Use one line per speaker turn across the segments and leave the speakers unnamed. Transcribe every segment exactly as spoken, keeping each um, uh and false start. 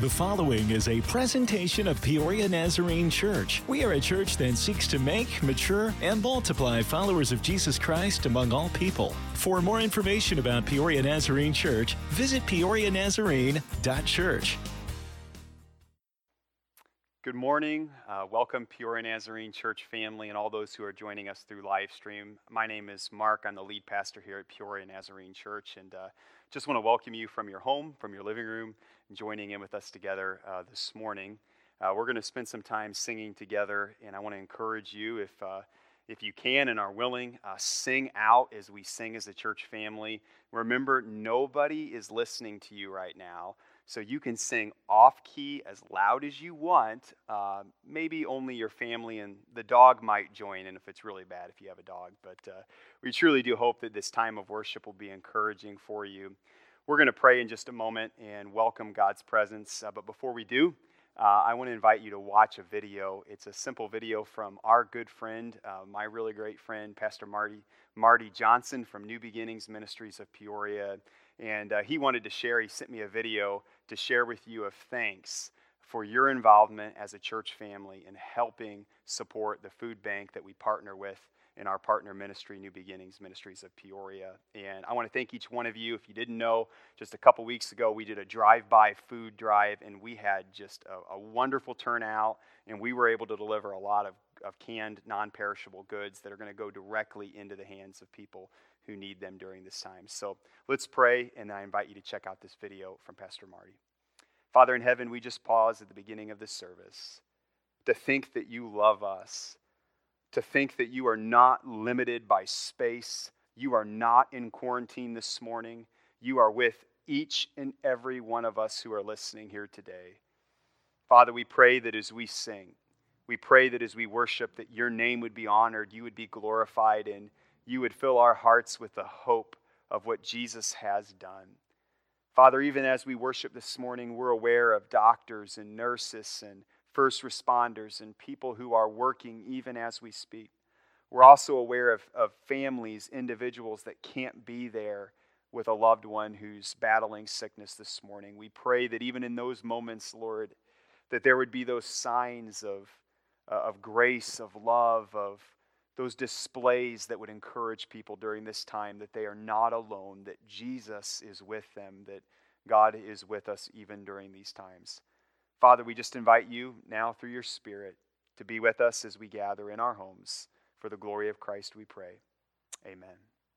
The following is a presentation of Peoria Nazarene Church. We are a church that seeks to make, mature, and multiply followers of Jesus Christ among all people. For more information about Peoria Nazarene Church, visit peoria nazarene dot church.
Good morning. Uh, welcome, Peoria Nazarene Church family and all those who are joining us through live stream. My name is Mark. I'm the lead pastor here at Peoria Nazarene Church, and uh, just want to welcome you from your home, from your living room, joining in with us together uh, this morning. Uh, we're going to spend some time singing together, and I want to encourage you, if uh, if you can and are willing, uh, sing out as we sing as a church family. Remember, nobody is listening to you right now, so you can sing off-key as loud as you want. Uh, maybe only your family and the dog might join in if it's really bad if you have a dog, but uh, we truly do hope that this time of worship will be encouraging for you. We're going to pray in just a moment and welcome God's presence. Uh, but before we do, uh, I want to invite you to watch a video. It's a simple video from our good friend, uh, my really great friend, Pastor Marty Marty Johnson from New Beginnings Ministries of Peoria. And uh, he wanted to share, he sent me a video to share with you of thanks for your involvement as a church family in helping support the food bank that we partner with in our partner ministry, New Beginnings Ministries of Peoria. And I want to thank each one of you. If you didn't know, just a couple weeks ago, we did a drive-by food drive, and we had just a, a wonderful turnout, and we were able to deliver a lot of, of canned, non-perishable goods that are going to go directly into the hands of people who need them during this time. So let's pray, and I invite you to check out this video from Pastor Marty. Father in heaven, we just pause at the beginning of this service to think that you love us, to think that you are not limited by space. You are not in quarantine this morning. You are with each and every one of us who are listening here today. Father, we pray that as we sing, we pray that as we worship, that your name would be honored, you would be glorified, and you would fill our hearts with the hope of what Jesus has done. Father, even as we worship this morning, we're aware of doctors and nurses and first responders and people who are working even as we speak. We're also aware of, of families, individuals that can't be there with a loved one who's battling sickness this morning. We pray that even in those moments, Lord, that there would be those signs of, uh, of grace, of love, of those displays that would encourage people during this time that they are not alone, that Jesus is with them, that God is with us even during these times. Father, we just invite you now through your Spirit to be with us as we gather in our homes. For the glory of Christ we pray. Amen.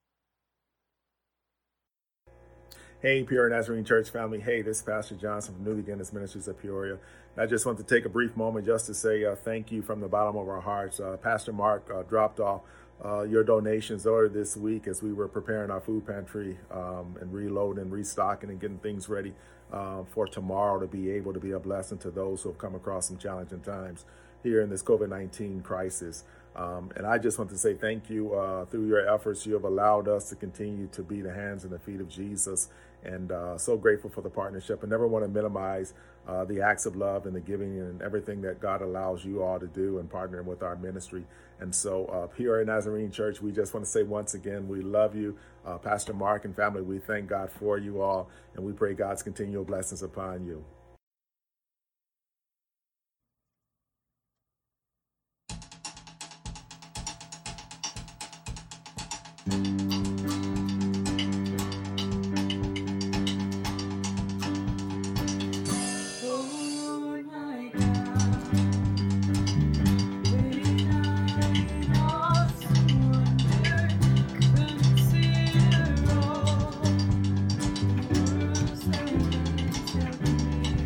Hey, Peoria Nazarene Church family. Hey, this is Pastor Johnson from New Beginnings Ministries of Peoria. I just want to take a brief moment just to say uh, thank you from the bottom of our hearts. Uh, Pastor Mark uh, dropped off uh, your donations earlier this week as we were preparing our food pantry um, and reloading and restocking and getting things ready uh, for tomorrow to be able to be a blessing to those who have come across some challenging times here in this covid nineteen crisis. Um, and I just want to say thank you. Uh, through your efforts, you have allowed us to continue to be the hands and the feet of Jesus, and uh, so grateful for the partnership. I never want to minimize uh, the acts of love and the giving and everything that God allows you all to do in partnering with our ministry. And so uh, Peoria Nazarene Church, we just want to say once again, we love you. Uh, Pastor Mark and family, we thank God for you all, and we pray God's continual blessings upon you.
Thank you.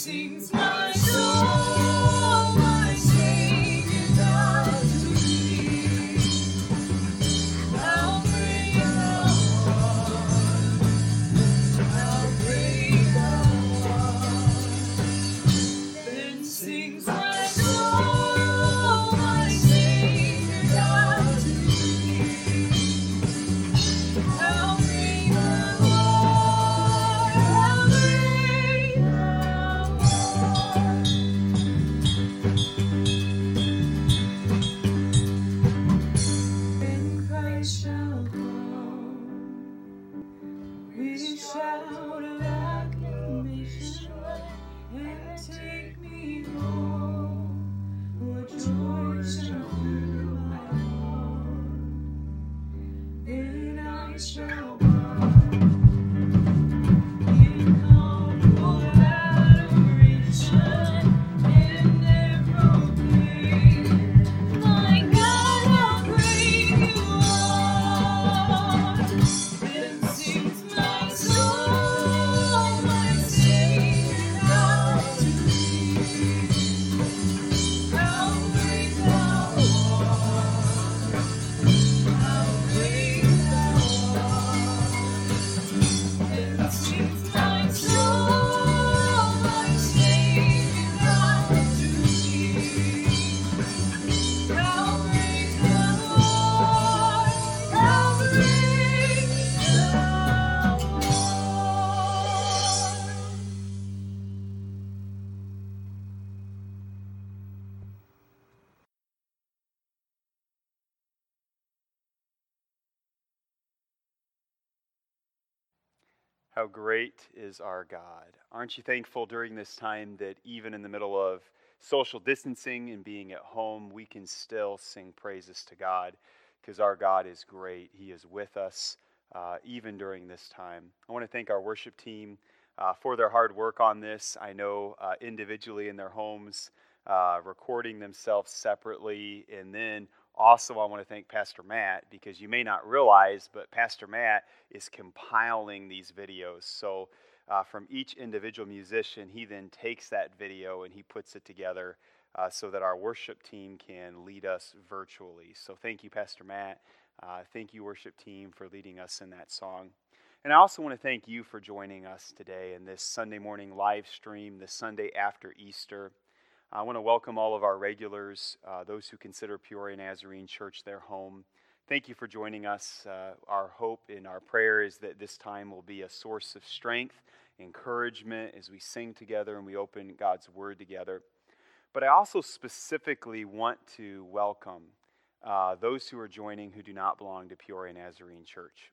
sings my soul, my Savior God to me. How great thou art, how great thou art. Then sings my soul, my Savior God to me. How great thou art, how great thou art. When Christ shall come with a shout of acclamation and take me home, what joy shall fill my heart. Then I shall bow in humble adoration and there proclaim, my God, how great you are. Then sings my soul, my Savior God to me. How great thou art, how great thou art. Then sings my soul, my Savior God to me. How great thou art, how great thou art.
How great is our God. Aren't you thankful during this time that even in the middle of social distancing and being at home, we can still sing praises to God because our God is great. He is with us uh, even during this time. I want to thank our worship team uh, for their hard work on this. I know uh, individually in their homes, uh, recording themselves separately, and then also I want to thank Pastor Matt because you may not realize, but Pastor Matt is compiling these videos. So uh, from each individual musician, he then takes that video and he puts it together uh, so that our worship team can lead us virtually. So thank you, Pastor Matt. Uh, thank you, worship team, for leading us in that song. And I also want to thank you for joining us today in this Sunday morning live stream, this Sunday after Easter. I want to welcome all of our regulars, uh, those who consider Peoria Nazarene Church their home. Thank you for joining us. Uh, our hope and our prayer is that this time will be a source of strength, encouragement as we sing together and we open God's Word together. But I also specifically want to welcome uh, those who are joining who do not belong to Peoria Nazarene Church.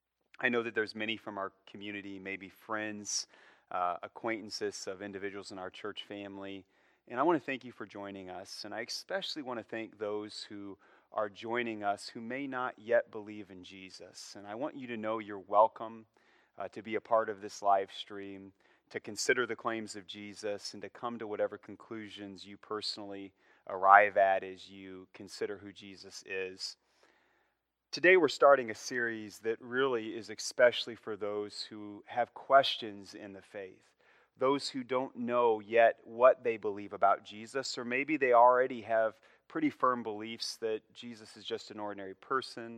I know that there's many from our community, maybe friends, uh, acquaintances of individuals in our church family. And I want to thank you for joining us. And I especially want to thank those who are joining us who may not yet believe in Jesus. And I want you to know you're welcome uh, to be a part of this live stream, to consider the claims of Jesus, and to come to whatever conclusions you personally arrive at as you consider who Jesus is. Today we're starting a series that really is especially for those who have questions in the faith. Those who don't know yet what they believe about Jesus, or maybe they already have pretty firm beliefs that Jesus is just an ordinary person,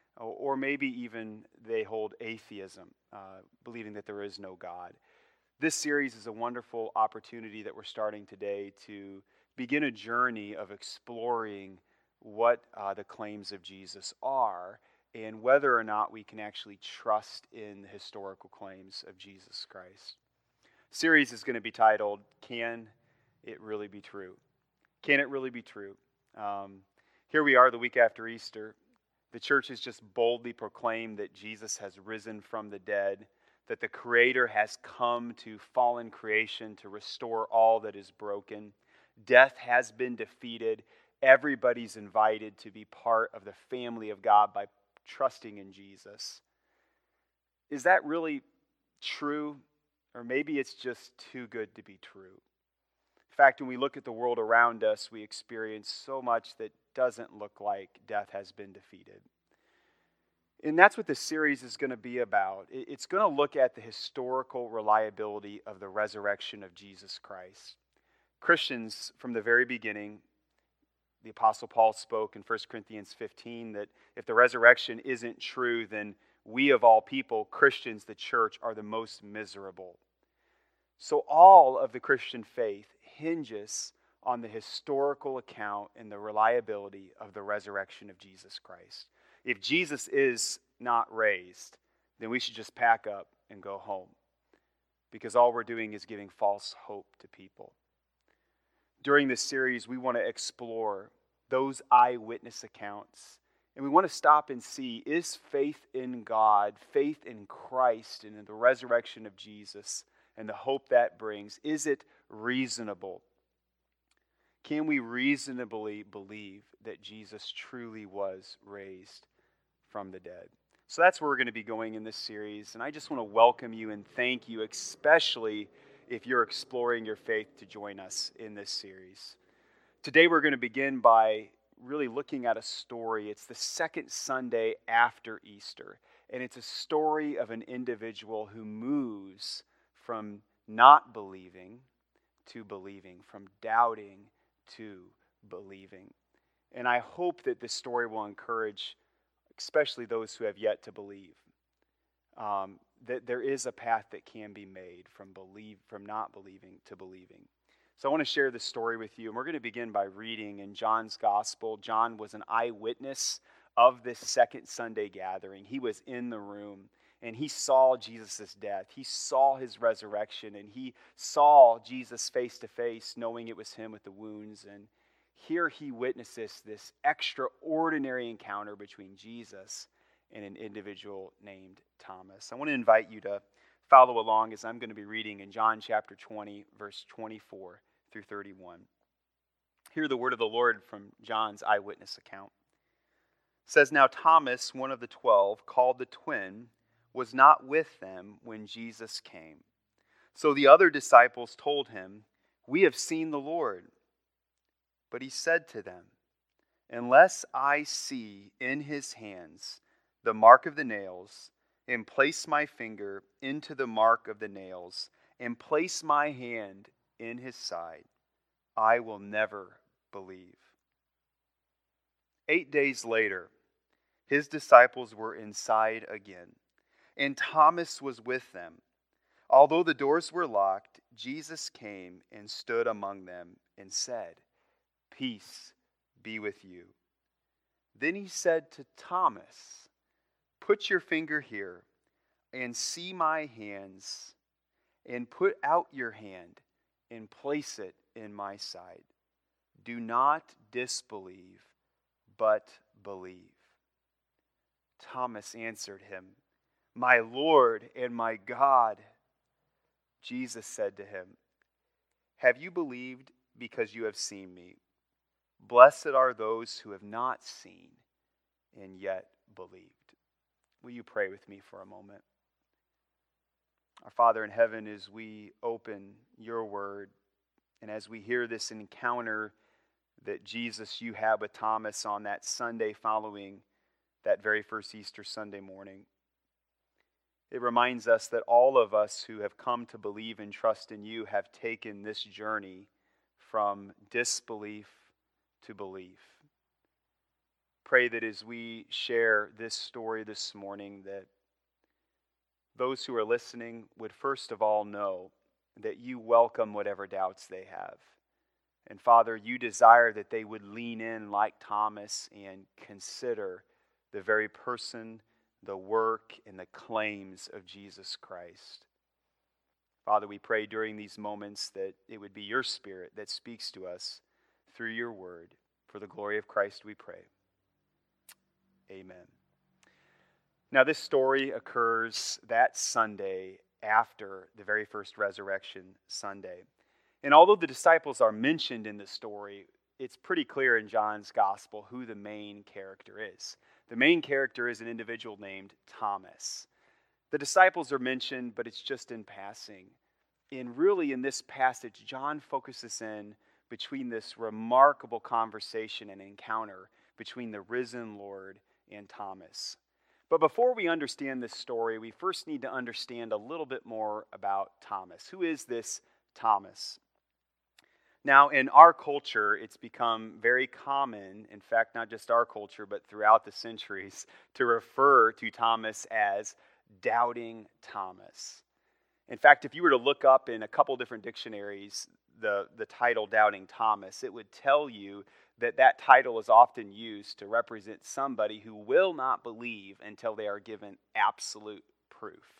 or maybe even they hold atheism, uh, believing that there is no God. This series is a wonderful opportunity that we're starting today to begin a journey of exploring what uh, the claims of Jesus are and whether or not we can actually trust in the historical claims of Jesus Christ. Series is going to be titled, Can It Really Be True? Can it really be true? Um, here we are the week after Easter. The church has just boldly proclaimed that Jesus has risen from the dead, that the Creator has come to fallen creation to restore all that is broken. Death has been defeated. Everybody's invited to be part of the family of God by trusting in Jesus. Is that really true? Or maybe it's just too good to be true. In fact, when we look at the world around us, we experience so much that doesn't look like death has been defeated. And that's what this series is going to be about. It- It's going to look at the historical reliability of the resurrection of Jesus Christ. Christians, from the very beginning, the Apostle Paul spoke in First Corinthians fifteen that if the resurrection isn't true, then we of all people, Christians, the church, are the most miserable. So all of the Christian faith hinges on the historical account and the reliability of the resurrection of Jesus Christ. If Jesus is not raised, then we should just pack up and go home, because all we're doing is giving false hope to people. During this series, we want to explore those eyewitness accounts, and we want to stop and see, is faith in God, faith in Christ, and in the resurrection of Jesus, and the hope that brings, is it reasonable? Can we reasonably believe that Jesus truly was raised from the dead? So that's where we're going to be going in this series, and I just want to welcome you and thank you, especially if you're exploring your faith, to join us in this series. Today we're going to begin by really looking at a story. It's the second Sunday after Easter, and it's a story of an individual who moves from not believing to believing, from doubting to believing. And I hope that this story will encourage especially those who have yet to believe, um, that there is a path that can be made from believe from not believing to believing. So I want to share this story with you, and we're going to begin by reading in John's Gospel. John was an eyewitness of this second Sunday gathering. He was in the room, and he saw Jesus' death. He saw his resurrection, and he saw Jesus face to face, knowing it was him with the wounds. And here he witnesses this extraordinary encounter between Jesus and an individual named Thomas. I want to invite you to follow along as I'm going to be reading in John chapter twenty, verse twenty-four through thirty-one. Hear the word of the Lord from John's eyewitness account. It says, "Now Thomas, one of the twelve, called the twin, was not with them when Jesus came. So the other disciples told him, 'We have seen the Lord.' But he said to them, 'Unless I see in his hands the mark of the nails, and place my finger into the mark of the nails, and place my hand in his side, I will never believe.' Eight days later, his disciples were inside again, and Thomas was with them. Although the doors were locked, Jesus came and stood among them and said, 'Peace be with you.' Then he said to Thomas, 'Put your finger here and see my hands, and put out your hand and place it in my side. Do not disbelieve, but believe.' Thomas answered him, 'My Lord and my God.' Jesus said to him, 'Have you believed because you have seen me? Blessed are those who have not seen and yet believed.'" Will you pray with me for a moment? Our Father in heaven, as we open your word, and as we hear this encounter that Jesus, you had with Thomas on that Sunday following that very first Easter Sunday morning, it reminds us that all of us who have come to believe and trust in you have taken this journey from disbelief to belief. Pray that as we share this story this morning, that those who are listening would first of all know that you welcome whatever doubts they have. And Father, you desire that they would lean in like Thomas and consider the very person, the work, and the claims of Jesus Christ. Father, we pray during these moments that it would be your Spirit that speaks to us through your word. For the glory of Christ we pray. Amen. Now this story occurs that Sunday after the very first resurrection Sunday. And although the disciples are mentioned in the story, it's pretty clear in John's gospel who the main character is. The main character is an individual named Thomas. The disciples are mentioned, but it's just in passing. And really in this passage, John focuses in between this remarkable conversation and encounter between the risen Lord and Thomas. But before we understand this story, we first need to understand a little bit more about Thomas. Who is this Thomas? Now, in our culture, it's become very common, in fact, not just our culture, but throughout the centuries, to refer to Thomas as Doubting Thomas. In fact, if you were to look up in a couple different dictionaries the, the title Doubting Thomas, it would tell you that that title is often used to represent somebody who will not believe until they are given absolute proof.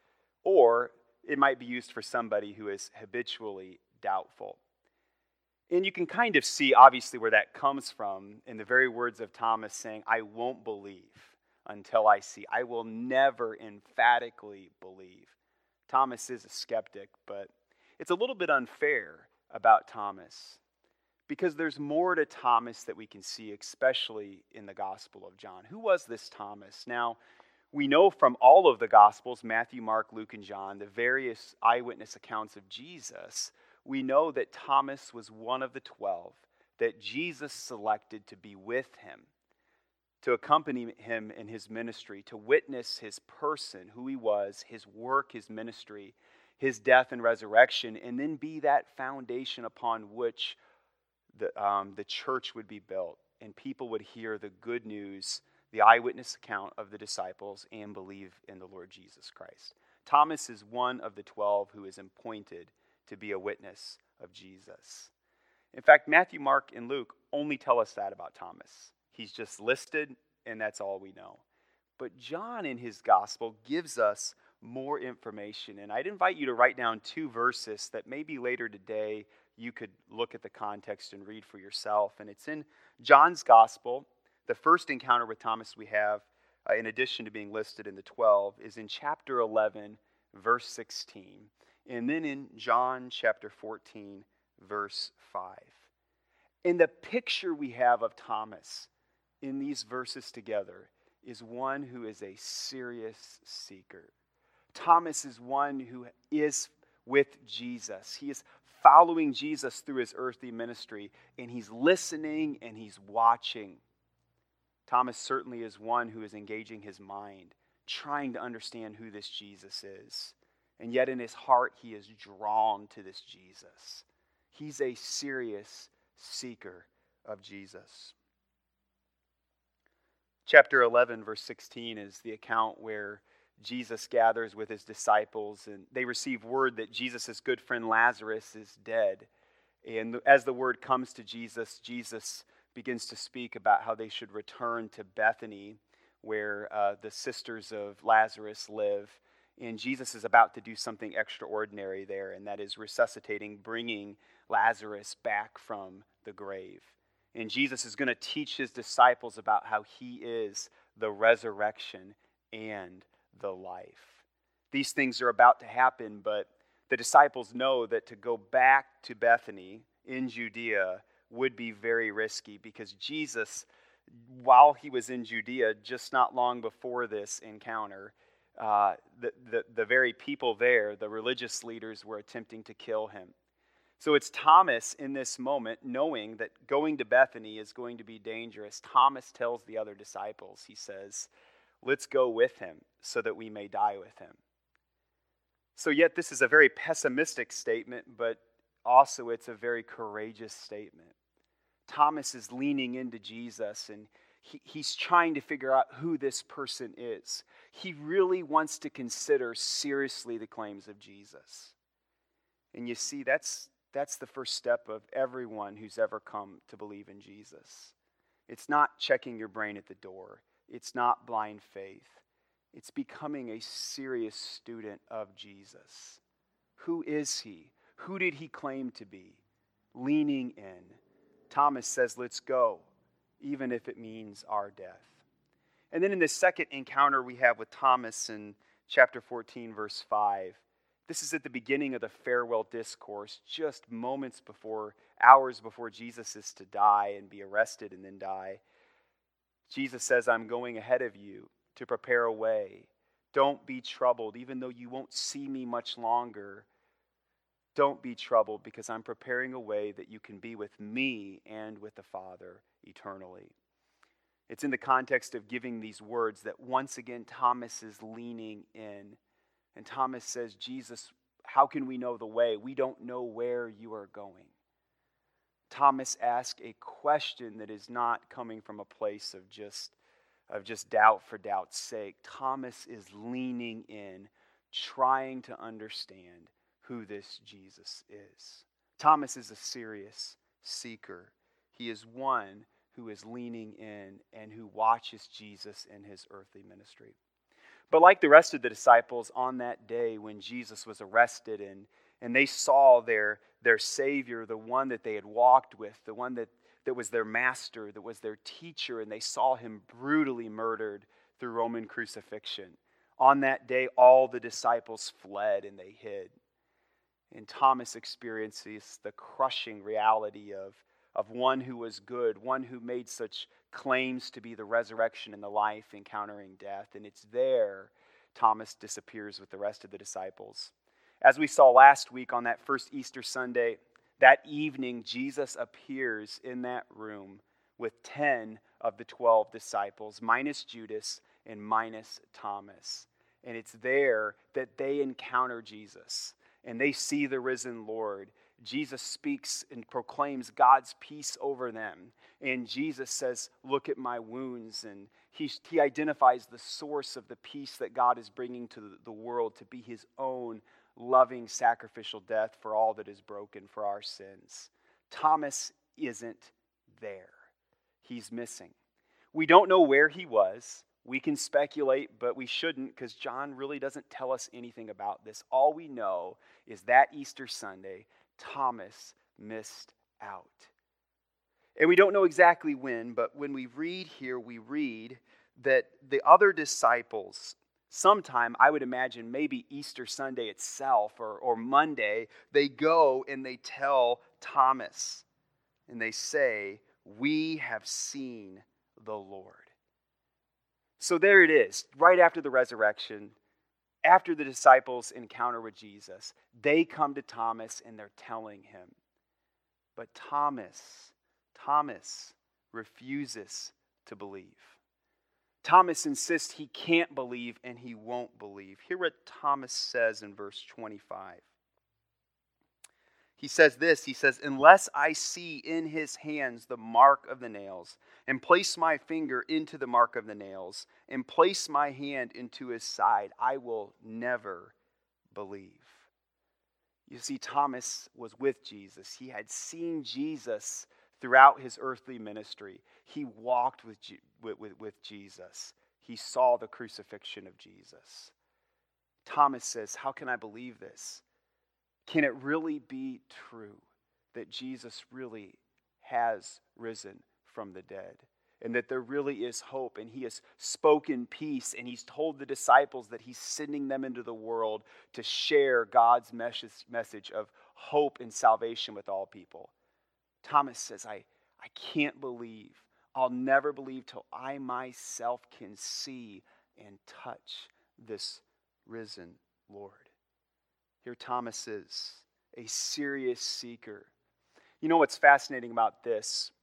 Or it might be used for somebody who is habitually doubtful. And you can kind of see, obviously, where that comes from in the very words of Thomas saying, I won't believe until I see. I will never emphatically believe. Thomas is a skeptic, but it's a little bit unfair about Thomas because there's more to Thomas that we can see, especially in the Gospel of John. Who was this Thomas? Now, we know from all of the Gospels, Matthew, Mark, Luke, and John, the various eyewitness accounts of Jesus, we know that Thomas was one of the twelve that Jesus selected to be with him, to accompany him in his ministry, to witness his person, who he was, his work, his ministry, his death and resurrection, and then be that foundation upon which the, um, the church would be built, and people would hear the good news, the eyewitness account of the disciples, and believe in the Lord Jesus Christ. Thomas is one of the twelve who is appointed to be a witness of Jesus. In fact, Matthew, Mark, and Luke only tell us that about Thomas. He's just listed, and that's all we know. But John, in his gospel, gives us more information. And I'd invite you to write down two verses that maybe later today you could look at the context and read for yourself. And it's in John's gospel. The first encounter with Thomas we have, uh, in addition to being listed in the twelve, is in chapter eleven, verse sixteen. And then in John chapter fourteen, verse five. And the picture we have of Thomas in these verses together is one who is a serious seeker. Thomas is one who is with Jesus. He is following Jesus through his earthly ministry, and he's listening and he's watching. Thomas certainly is one who is engaging his mind, trying to understand who this Jesus is. And yet in his heart, he is drawn to this Jesus. He's a serious seeker of Jesus. Chapter eleven, verse sixteen is the account where Jesus gathers with his disciples, and they receive word that Jesus' good friend Lazarus is dead. And as the word comes to Jesus, Jesus begins to speak about how they should return to Bethany, where uh, the sisters of Lazarus live. And Jesus is about to do something extraordinary there, and that is resuscitating, bringing Lazarus back from the grave. And Jesus is going to teach his disciples about how he is the resurrection and the life. These things are about to happen, but the disciples know that to go back to Bethany in Judea would be very risky, because Jesus, while he was in Judea, just not long before this encounter, uh, the, the, the very people there, the religious leaders, were attempting to kill him. So it's Thomas in this moment, knowing that going to Bethany is going to be dangerous. Thomas tells the other disciples, he says, let's go with him so that we may die with him. So yet this is a very pessimistic statement, but also it's a very courageous statement. Thomas is leaning into Jesus, and he, he's trying to figure out who this person is. He really wants to consider seriously the claims of Jesus. And you see, that's that's the first step of everyone who's ever come to believe in Jesus. It's not checking your brain at the door. It's not blind faith. It's becoming a serious student of Jesus. Who is he? Who did he claim to be? Leaning in. Thomas says, let's go, even if it means our death. And then in the second encounter we have with Thomas in chapter fourteen, verse five, this is at the beginning of the farewell discourse, just moments before, hours before Jesus is to die and be arrested and then die. Jesus says, I'm going ahead of you to prepare a way. Don't be troubled, even though you won't see me much longer. Don't be troubled, because I'm preparing a way that you can be with me and with the Father eternally. It's in the context of giving these words that once again Thomas is leaning in. And Thomas says, Jesus, how can we know the way? We don't know where you are going. Thomas asks a question that is not coming from a place of just, of just doubt for doubt's sake. Thomas is leaning in, trying to understand who this Jesus is. Thomas is a serious seeker. He is one who is leaning in and who watches Jesus in his earthly ministry. But like the rest of the disciples on that day when Jesus was arrested and, and they saw their, their Savior, the one that they had walked with, the one that, that was their master, that was their teacher, and they saw him brutally murdered through Roman crucifixion. On that day, all the disciples fled and they hid. And Thomas experiences the crushing reality of, of one who was good, one who made such claims to be the resurrection and the life, encountering death. And it's there Thomas disappears with the rest of the disciples. As we saw last week on that first Easter Sunday, that evening Jesus appears in that room with ten of the twelve disciples, minus Judas and minus Thomas. And it's there that they encounter Jesus and they see the risen Lord. Jesus speaks and proclaims God's peace over them. And Jesus says, look at my wounds. And he, he identifies the source of the peace that God is bringing to the world to be his own loving sacrificial death for all that is broken for our sins. Thomas isn't there. He's missing. We don't know where he was. We can speculate, but we shouldn't because John really doesn't tell us anything about this. All we know is that Easter Sunday, Thomas missed out. And we don't know exactly when, but when we read here, we read that the other disciples, sometime, I would imagine maybe Easter Sunday itself or, or Monday, they go and they tell Thomas, and they say, we have seen the Lord. So there it is, right after the resurrection, after the disciples encounter with Jesus, they come to Thomas and they're telling him. But Thomas, Thomas refuses to believe. Thomas insists he can't believe and he won't believe. Hear what Thomas says in verse twenty-five. He says this, he says, unless I see in his hands the mark of the nails, and place my finger into the mark of the nails, and place my hand into his side, I will never believe. You see, Thomas was with Jesus. He had seen Jesus throughout his earthly ministry. He walked with, with, with, with Jesus. He saw the crucifixion of Jesus. Thomas says, how can I believe this? Can it really be true that Jesus really has risen from the dead and that there really is hope and he has spoken peace and he's told the disciples that he's sending them into the world to share God's message of hope and salvation with all people? Thomas says, I, I can't believe. I'll never believe till I myself can see and touch this risen Lord. Here Thomas is, a serious seeker. You know what's fascinating about this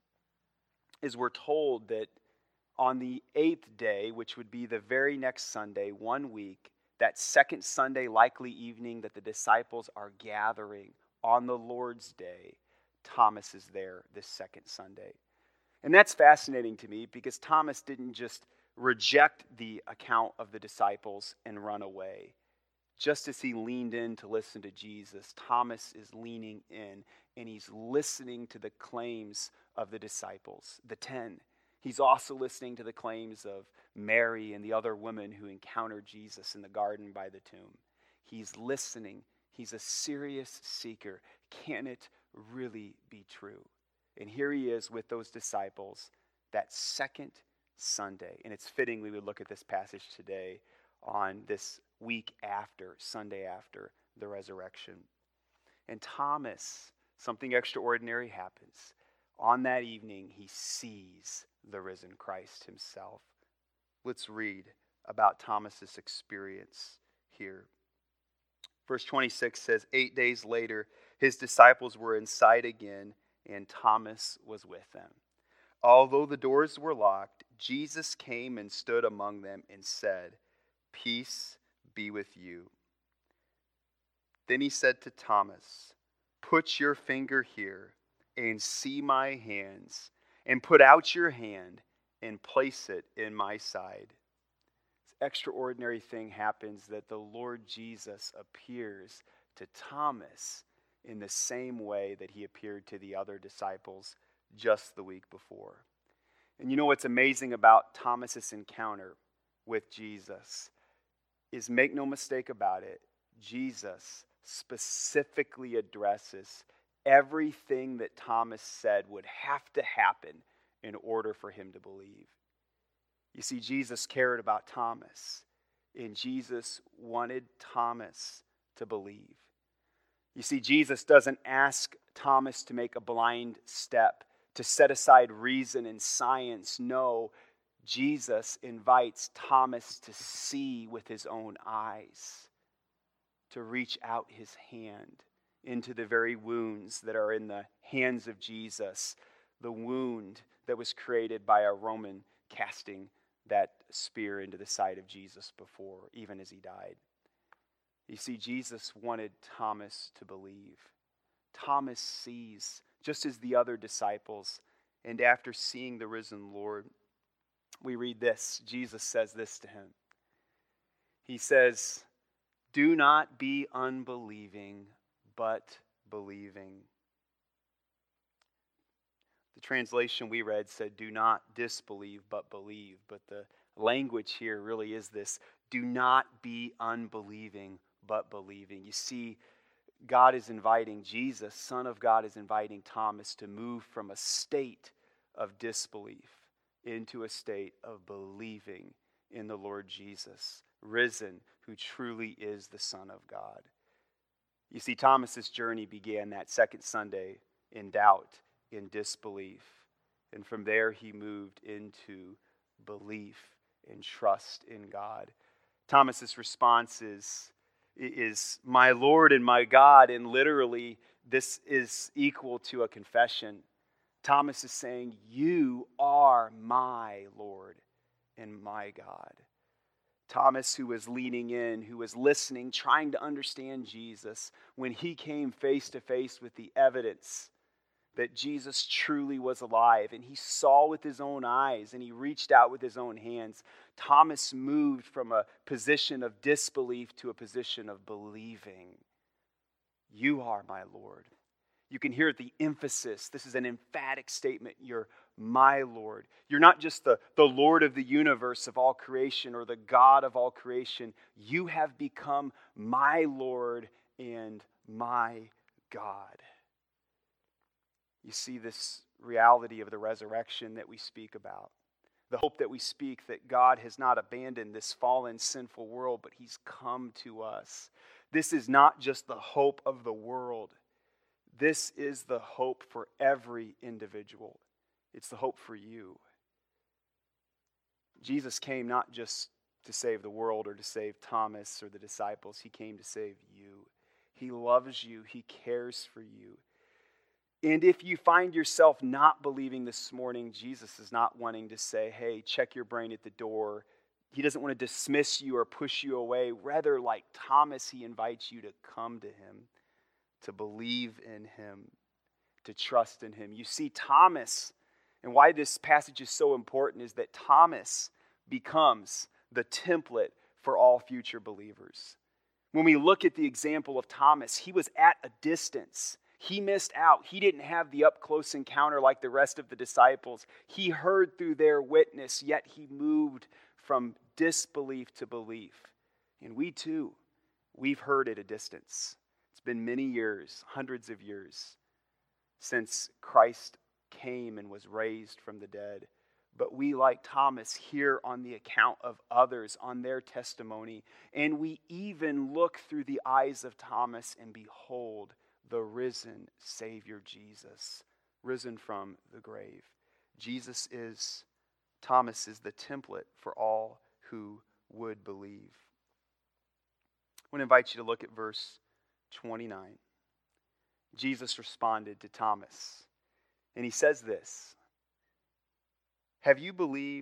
is we're told that on the eighth day, which would be the very next Sunday, one week, that second Sunday, likely evening that the disciples are gathering on the Lord's Day, Thomas is there this second Sunday. And that's fascinating to me because Thomas didn't just reject the account of the disciples and run away. Just as he leaned in to listen to Jesus, Thomas is leaning in and he's listening to the claims of the disciples, the ten. He's also listening to the claims of Mary and the other women who encountered Jesus in the garden by the tomb. He's listening. He's a serious seeker. Can it really be true? And here he is with those disciples that second Sunday. And it's fitting we would look at this passage today on this week after, Sunday after the resurrection. And Thomas, something extraordinary happens. On that evening, he sees the risen Christ himself. Let's read about Thomas's experience here. Verse twenty-six says, eight days later, his disciples were inside again, and Thomas was with them. Although the doors were locked, Jesus came and stood among them and said, "Peace be with you." Then he said to Thomas, "Put your finger here and see my hands, and put out your hand and place it in my side." This extraordinary thing happens that the Lord Jesus appears to Thomas in the same way that he appeared to the other disciples just the week before. And you know what's amazing about Thomas's encounter with Jesus is, make no mistake about it, Jesus specifically addresses everything that Thomas said would have to happen in order for him to believe. You see, Jesus cared about Thomas, and Jesus wanted Thomas to believe. You see, Jesus doesn't ask Thomas to make a blind step, to set aside reason and science. No, Jesus invites Thomas to see with his own eyes, to reach out his hand into the very wounds that are in the hands of Jesus, the wound that was created by a Roman casting that spear into the side of Jesus before, even as he died. You see, Jesus wanted Thomas to believe. Thomas sees, just as the other disciples, and after seeing the risen Lord, we read this. Jesus says this to him. He says, "Do not be unbelieving, but believing." The translation we read said, "Do not disbelieve, but believe." But the language here really is this: do not be unbelieving, but believing. You see, God is inviting, Jesus, Son of God, is inviting Thomas to move from a state of disbelief into a state of believing in the Lord Jesus, risen, who truly is the Son of God. You see, Thomas's journey began that second Sunday in doubt, in disbelief. And from there he moved into belief and trust in God. Thomas's response is, is "My Lord and my God," and literally this is equal to a confession. Thomas is saying, "You are my Lord and my God." Thomas, who was leaning in, who was listening, trying to understand Jesus, when he came face to face with the evidence that Jesus truly was alive, and he saw with his own eyes, and he reached out with his own hands, Thomas moved from a position of disbelief to a position of believing. "You are my Lord." You can hear the emphasis. This is an emphatic statement. You're my Lord. You're not just the, the Lord of the universe of all creation or the God of all creation. You have become my Lord and my God. You see this reality of the resurrection that we speak about. The hope that we speak that God has not abandoned this fallen, sinful world, but he's come to us. This is not just the hope of the world. This is the hope for every individual. It's the hope for you. Jesus came not just to save the world or to save Thomas or the disciples. He came to save you. He loves you. He cares for you. And if you find yourself not believing this morning, Jesus is not wanting to say, "Hey, check your brain at the door." He doesn't want to dismiss you or push you away. Rather, like Thomas, he invites you to come to him, to believe in him, to trust in him. You see, Thomas, and why this passage is so important, is that Thomas becomes the template for all future believers. When we look at the example of Thomas, he was at a distance. He missed out. He didn't have the up-close encounter like the rest of the disciples. He heard through their witness, yet he moved from disbelief to belief. And we too, we've heard at a distance. It's been many years, hundreds of years, since Christ came and was raised from the dead. But we, like Thomas, hear on the account of others, on their testimony, and we even look through the eyes of Thomas and behold the risen Savior Jesus, risen from the grave. Jesus is, Thomas is the template for all who would believe. I want to invite you to look at verse twenty-nine. Jesus responded to Thomas, and he says this: "Have you believed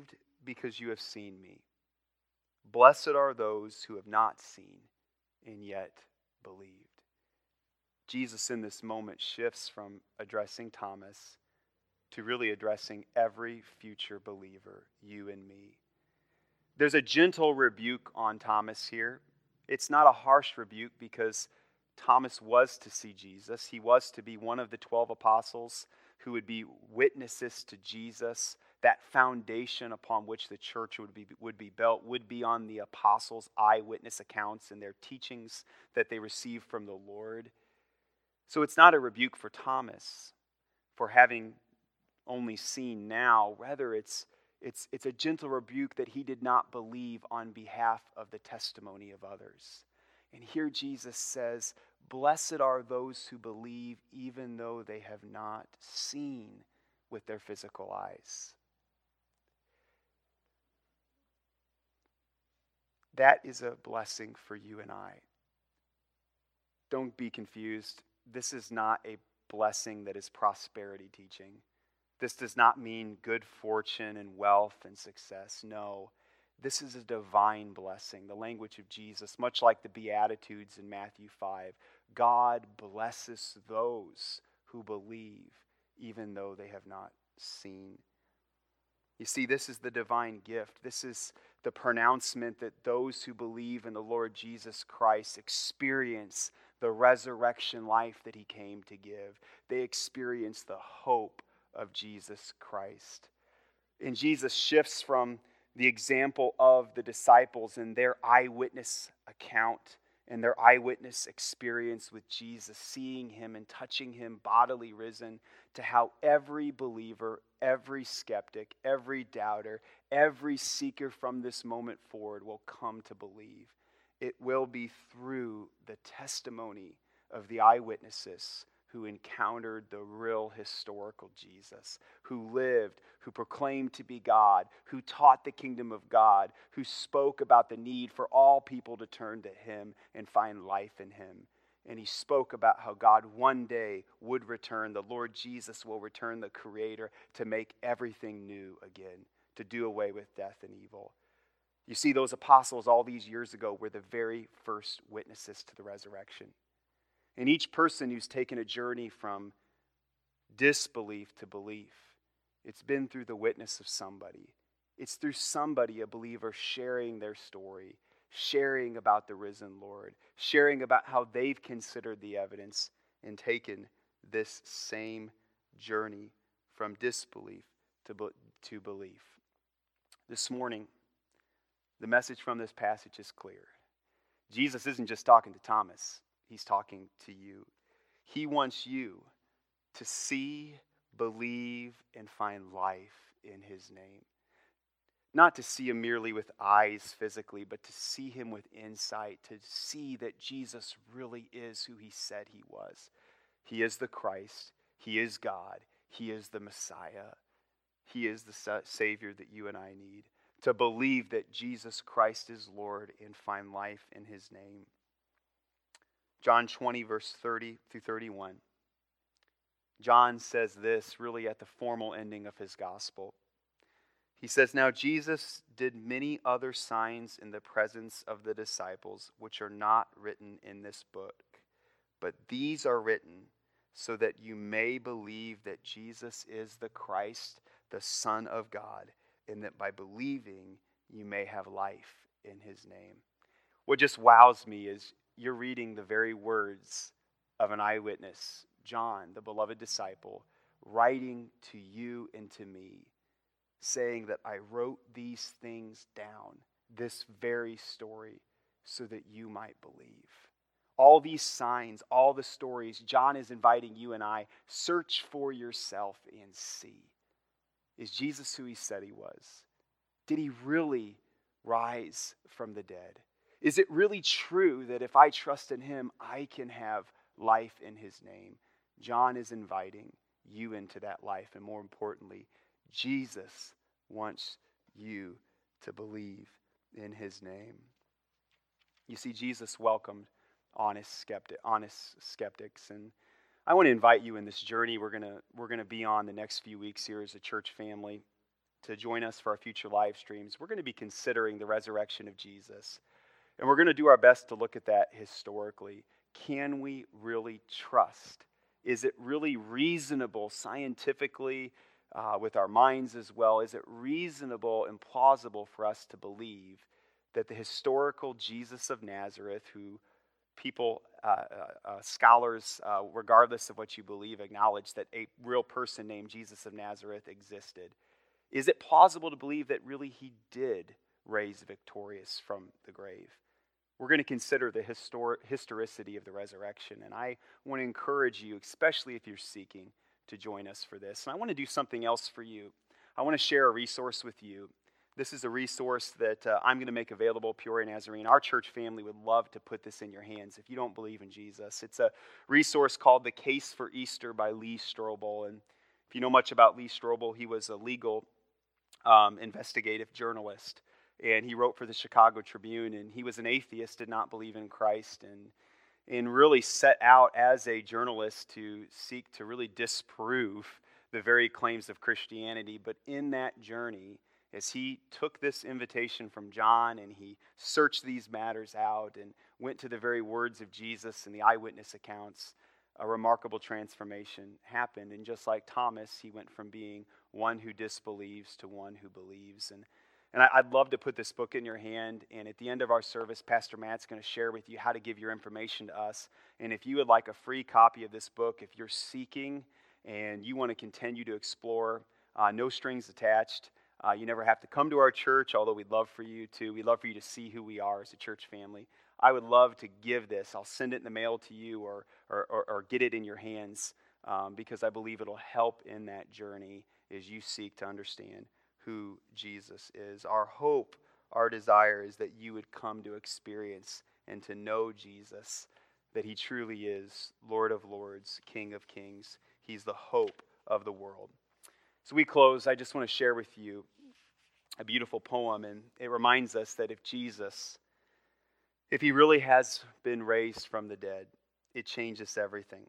because you have seen me. Blessed are those who have not seen and yet believed. Jesus in this moment shifts from addressing Thomas to really addressing every future believer, you and me. There's a gentle rebuke on Thomas here. It's not a harsh rebuke because Thomas was to see Jesus. He was to be one of the twelve apostles who would be witnesses to Jesus. That foundation upon which the church would be, would be built would be on the apostles' eyewitness accounts and their teachings that they received from the Lord. So it's not a rebuke for Thomas for having only seen now. Rather, it's, it's, it's a gentle rebuke that he did not believe on behalf of the testimony of others. And here Jesus says, blessed are those who believe even though they have not seen with their physical eyes. That is a blessing for you and I. Don't be confused. This is not a blessing that is prosperity teaching. This does not mean good fortune and wealth and success. No, this is a divine blessing, the language of Jesus, much like the Beatitudes in Matthew five. God blesses those who believe, even though they have not seen. You see, this is the divine gift. This is the pronouncement that those who believe in the Lord Jesus Christ experience the resurrection life that he came to give. They experience the hope of Jesus Christ. And Jesus shifts from the example of the disciples and their eyewitness account and their eyewitness experience with Jesus, seeing him and touching him bodily risen, to how every believer, every skeptic, every doubter, every seeker from this moment forward will come to believe. It will be through the testimony of the eyewitnesses who encountered the real historical Jesus, who lived, who proclaimed to be God, who taught the kingdom of God, who spoke about the need for all people to turn to him and find life in him. And he spoke about how God one day would return. The Lord Jesus will return, the Creator, to make everything new again, to do away with death and evil. You see, those apostles all these years ago were the very first witnesses to the resurrection. And each person who's taken a journey from disbelief to belief, it's been through the witness of somebody. It's through somebody, a believer, sharing their story, sharing about the risen Lord, sharing about how they've considered the evidence and taken this same journey from disbelief to, to belief. This morning, the message from this passage is clear. Jesus isn't just talking to Thomas. He's talking to you. He wants you to see, believe, and find life in his name. Not to see him merely with eyes physically, but to see him with insight, to see that Jesus really is who he said he was. He is the Christ. He is God. He is the Messiah. He is the Savior that you and I need. To believe that Jesus Christ is Lord and find life in his name. John twenty, verse thirty through thirty-one. John says this really at the formal ending of his gospel. He says, now Jesus did many other signs in the presence of the disciples, which are not written in this book. But these are written so that you may believe that Jesus is the Christ, the Son of God, and that by believing you may have life in his name. What just wows me is you're reading the very words of an eyewitness, John, the beloved disciple, writing to you and to me, saying that I wrote these things down, this very story, so that you might believe. All these signs, all the stories, John is inviting you and I, search for yourself and see. Is Jesus who he said he was? Did he really rise from the dead? Is it really true that if I trust in him, I can have life in his name? John is inviting you into that life. And more importantly, Jesus wants you to believe in his name. You see, Jesus welcomed honest skeptic, honest skeptics. And I want to invite you in this journey we're gonna we're gonna be on the next few weeks here as a church family to join us for our future live streams, we're going to be considering the resurrection of Jesus. And we're going to do our best to look at that historically. Can we really trust? Is it really reasonable scientifically, uh, with our minds as well? Is it reasonable and plausible for us to believe that the historical Jesus of Nazareth, who people, uh, uh, uh, scholars, uh, regardless of what you believe, acknowledge that a real person named Jesus of Nazareth existed? Is it plausible to believe that really he did raise victorious from the grave? We're going to consider the histor- historicity of the resurrection, and I want to encourage you, especially if you're seeking, to join us for this. And I want to do something else for you. I want to share a resource with you. This is a resource that uh, I'm going to make available, Peoria Nazarene. Our church family would love to put this in your hands if you don't believe in Jesus. It's a resource called The Case for Easter by Lee Strobel. And if you know much about Lee Strobel, he was a legal um, investigative journalist. And he wrote for the Chicago Tribune, and he was an atheist, did not believe in Christ, and, and really set out as a journalist to seek to really disprove the very claims of Christianity. But in that journey, as he took this invitation from John and he searched these matters out and went to the very words of Jesus and the eyewitness accounts, a remarkable transformation happened. And just like Thomas, he went from being one who disbelieves to one who believes. And And I'd love to put this book in your hand, and at the end of our service, Pastor Matt's going to share with you how to give your information to us. And if you would like a free copy of this book, if you're seeking and you want to continue to explore, uh, no strings attached, uh, you never have to come to our church, although we'd love for you to. We'd love for you to see who we are as a church family. I would love to give this. I'll send it in the mail to you or, or, or, or get it in your hands um, because I believe it'll help in that journey as you seek to understand who Jesus is. Our hope, our desire is that you would come to experience and to know Jesus, that he truly is Lord of Lords, King of Kings. He's the hope of the world. So we close. I just want to share with you a beautiful poem, and it reminds us that if Jesus, if he really has been raised from the dead, it changes everything.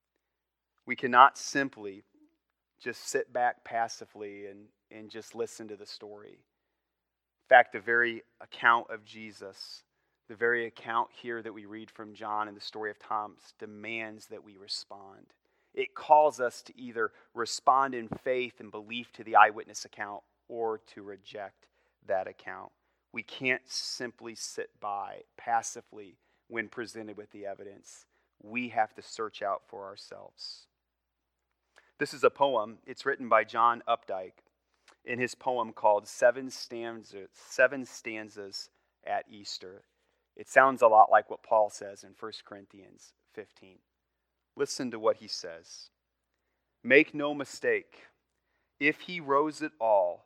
We cannot simply just sit back passively and and just listen to the story. In fact, the very account of Jesus, the very account here that we read from John in the story of Thomas, demands that we respond. It calls us to either respond in faith and belief to the eyewitness account or to reject that account. We can't simply sit by passively when presented with the evidence. We have to search out for ourselves. This is a poem. It's written by John Updike in his poem called Seven Stanzas, Seven Stanzas at Easter. It sounds a lot like what Paul says in First Corinthians fifteen. Listen to what he says. Make no mistake, if he rose at all,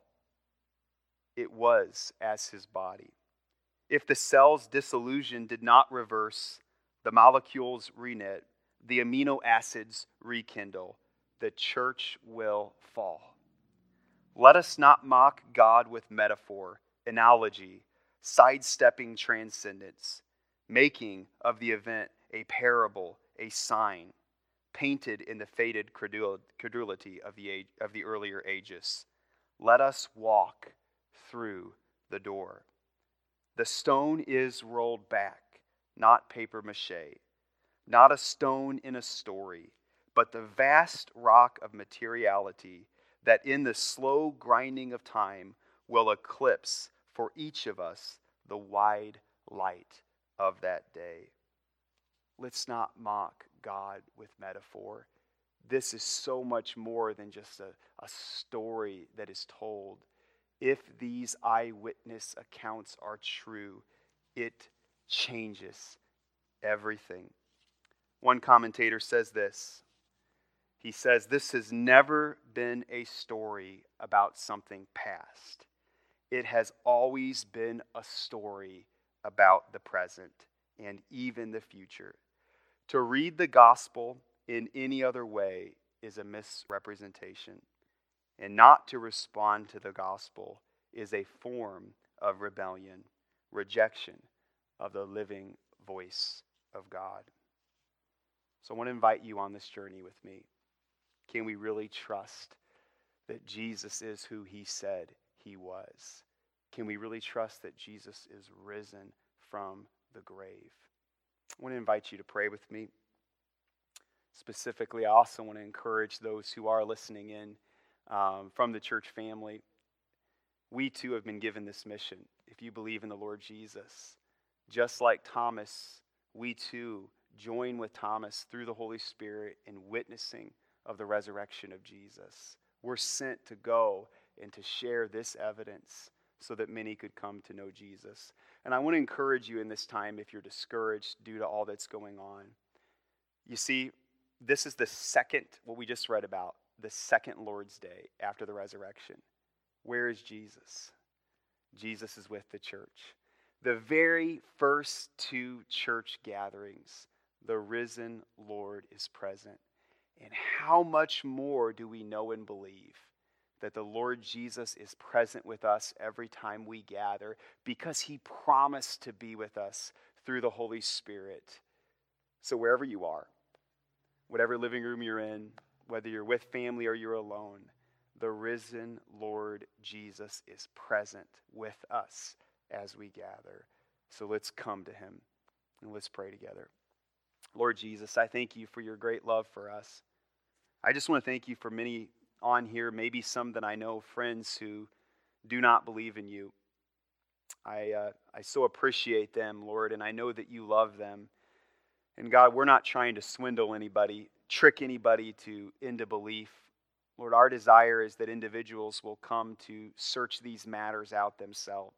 it was as his body. If the cell's dissolution did not reverse, the molecules reknit, the amino acids rekindle, the church will fall. Let us not mock God with metaphor, analogy, sidestepping transcendence, making of the event a parable, a sign, painted in the faded credulity of the age, of the earlier ages. Let us walk through the door. The stone is rolled back, not paper mache, not a stone in a story, but the vast rock of materiality that in the slow grinding of time will eclipse for each of us the wide light of that day. Let's not mock God with metaphor. This is so much more than just a, a story that is told. If these eyewitness accounts are true, it changes everything. One commentator says this. He says, this has never been a story about something past. It has always been a story about the present and even the future. To read the gospel in any other way is a misrepresentation, and not to respond to the gospel is a form of rebellion, rejection of the living voice of God. So I want to invite you on this journey with me. Can we really trust that Jesus is who he said he was? Can we really trust that Jesus is risen from the grave? I want to invite you to pray with me. Specifically, I also want to encourage those who are listening in um, from the church family. We too have been given this mission. If you believe in the Lord Jesus, just like Thomas, we too join with Thomas through the Holy Spirit in witnessing of the resurrection of Jesus. We're sent to go and to share this evidence so that many could come to know Jesus. And I want to encourage you in this time if you're discouraged due to all that's going on. You see, this is the second, what we just read about, the second Lord's Day after the resurrection. Where is Jesus? Jesus is with the church. The very first two church gatherings, the risen Lord is present. And how much more do we know and believe that the Lord Jesus is present with us every time we gather because he promised to be with us through the Holy Spirit. So wherever you are, whatever living room you're in, whether you're with family or you're alone, the risen Lord Jesus is present with us as we gather. So let's come to him and let's pray together. Lord Jesus, I thank you for your great love for us. I just want to thank you for many on here, maybe some that I know, friends who do not believe in you. I uh, I so appreciate them, Lord, and I know that you love them. And God, we're not trying to swindle anybody, trick anybody to into belief. Lord, our desire is that individuals will come to search these matters out themselves.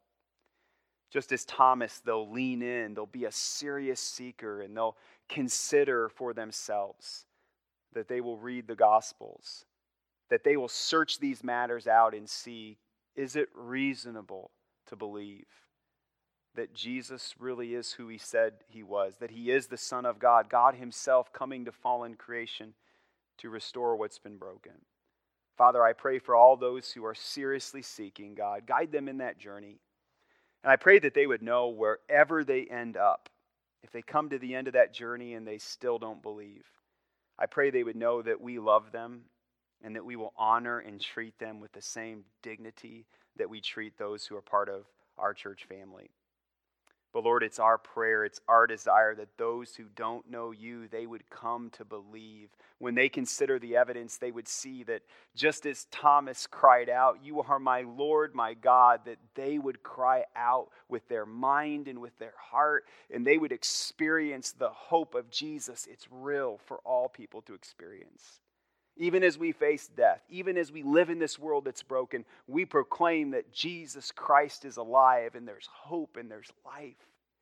Just as Thomas, they'll lean in, they'll be a serious seeker, and they'll consider for themselves that they will read the Gospels, that they will search these matters out and see, is it reasonable to believe that Jesus really is who he said he was, that he is the Son of God, God himself coming to fallen creation to restore what's been broken. Father, I pray for all those who are seriously seeking God. Guide them in that journey. And I pray that they would know wherever they end up, if they come to the end of that journey and they still don't believe, I pray they would know that we love them and that we will honor and treat them with the same dignity that we treat those who are part of our church family. But Lord, it's our prayer, it's our desire that those who don't know you, they would come to believe. When they consider the evidence, they would see that just as Thomas cried out, you are my Lord, my God, that they would cry out with their mind and with their heart, and they would experience the hope of Jesus. It's real for all people to experience. Even as we face death, even as we live in this world that's broken, we proclaim that Jesus Christ is alive and there's hope and there's life.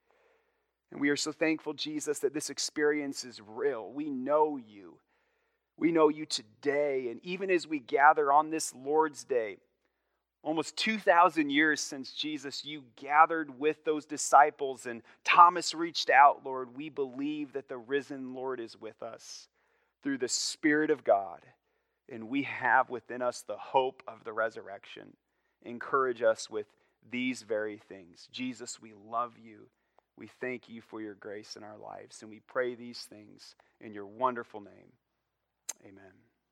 And we are so thankful, Jesus, that this experience is real. We know you. We know you today. And even as we gather on this Lord's Day, almost two thousand years since Jesus, you gathered with those disciples and Thomas reached out, Lord. We believe that the risen Lord is with us through the Spirit of God, and we have within us the hope of the resurrection. Encourage us with these very things. Jesus, we love you. We thank you for your grace in our lives, and we pray these things in your wonderful name. Amen.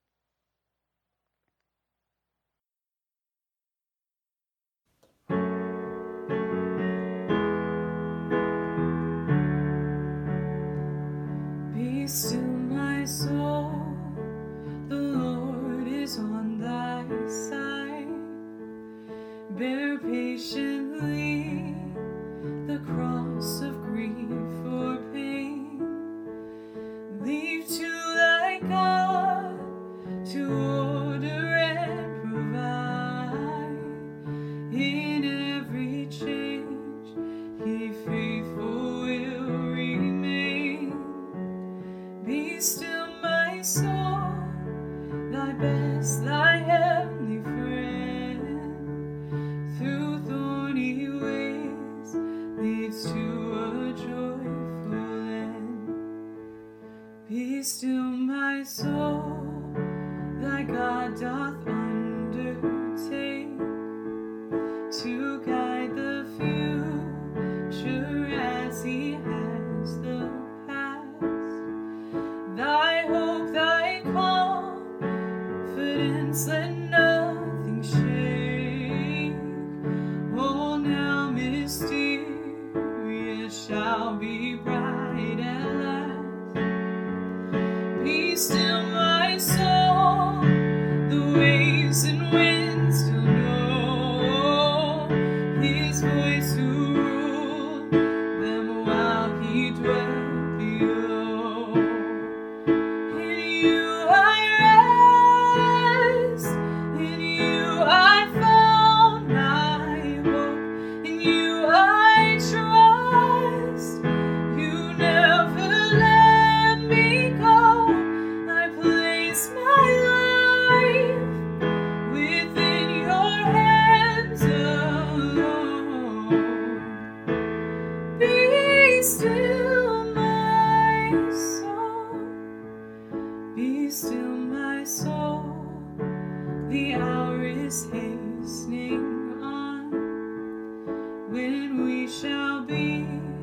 Be still, my soul, the Lord is on thy side. Bear patiently the cross of grief or pain. Leave to thy God to order and provide. In every change, he faithful will remain. Be still, my soul, thy best, thy heavenly friend, through thorny ways leads to a joyful end. Be still, my soul, thy God doth undertake to guide the future as he has the past. Thy hope, thy confidence, let none and winds still know his voice to rule them while he dwelt below. In you I rest, in you I found my hope, in you I trust. You never let me go. I place my life within your hands alone. Be still, my soul. Be still, my soul. The hour is hastening on when we shall be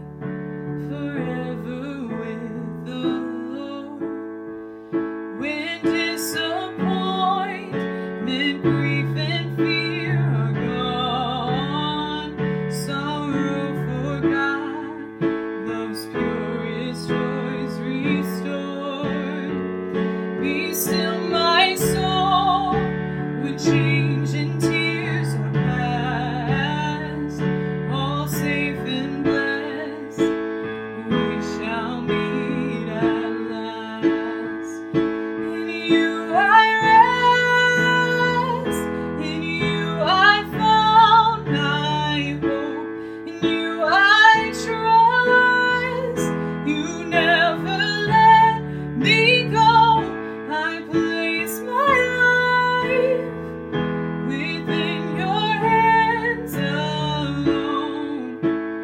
forever with the Lord. When disappointment, grief, and fear are gone, sorrow forgot, love's purest joys restored. Be still, my soul, when change and tears are past, all safe and blessed, we shall meet at last. In you I rest, in you I found my hope, in you I trust. You never let me go. I place my life within your hands alone.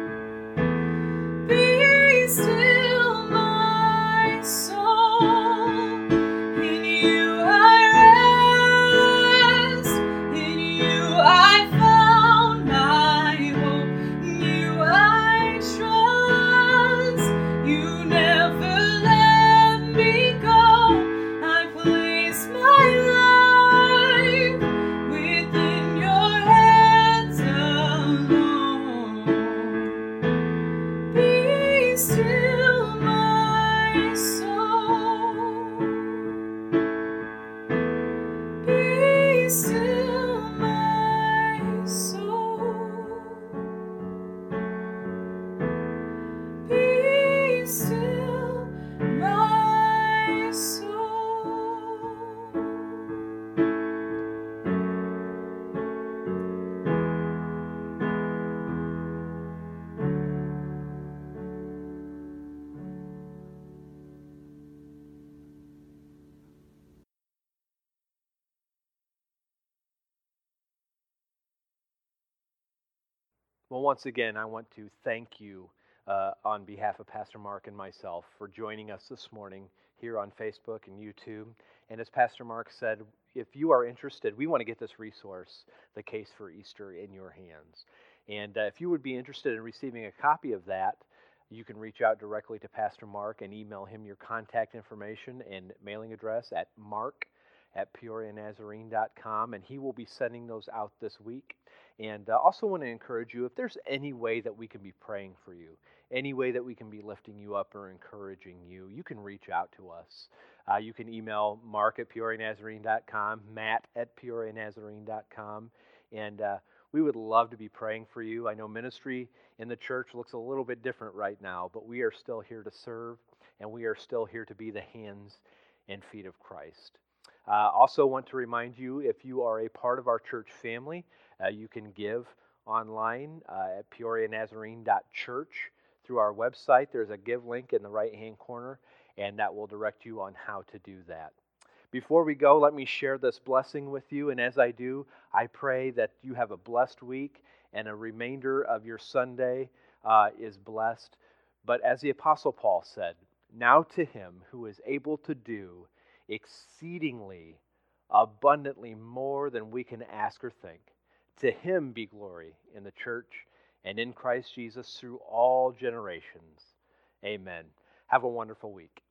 Be still, my soul. In you I rest, in you I found my hope, in you I trust. You never let me go. I place my life within your hands alone. Be still, my soul. Be still, my soul. Be still, my soul.
Well, once again, I want to thank you uh, on behalf of Pastor Mark and myself for joining us this morning here on Facebook and YouTube. And as Pastor Mark said, if you are interested, we want to get this resource, The Case for Easter, in your hands. And uh, if you would be interested in receiving a copy of that, you can reach out directly to Pastor Mark and email him your contact information and mailing address at mark at peoria nazarene dot com, and he will be sending those out this week. And uh, also want to encourage you, if there's any way that we can be praying for you, any way that we can be lifting you up or encouraging you, you can reach out to us. Uh, you can email mark at peoria nazarene dot com, matt at peoria nazarene dot com, and uh, we would love to be praying for you. I know ministry in the church looks a little bit different right now, but we are still here to serve, and we are still here to be the hands and feet of Christ. Uh, also want to remind you, if you are a part of our church family, uh, you can give online uh, at peoria nazarene dot church through our website. There's a give link in the right-hand corner, and that will direct you on how to do that. Before we go, let me share this blessing with you, and as I do, I pray that you have a blessed week and a remainder of your Sunday uh, is blessed. But as the Apostle Paul said, now to him who is able to do exceedingly abundantly more than we can ask or think, to him be glory in the church and in Christ Jesus through all generations. Amen. Have a wonderful week.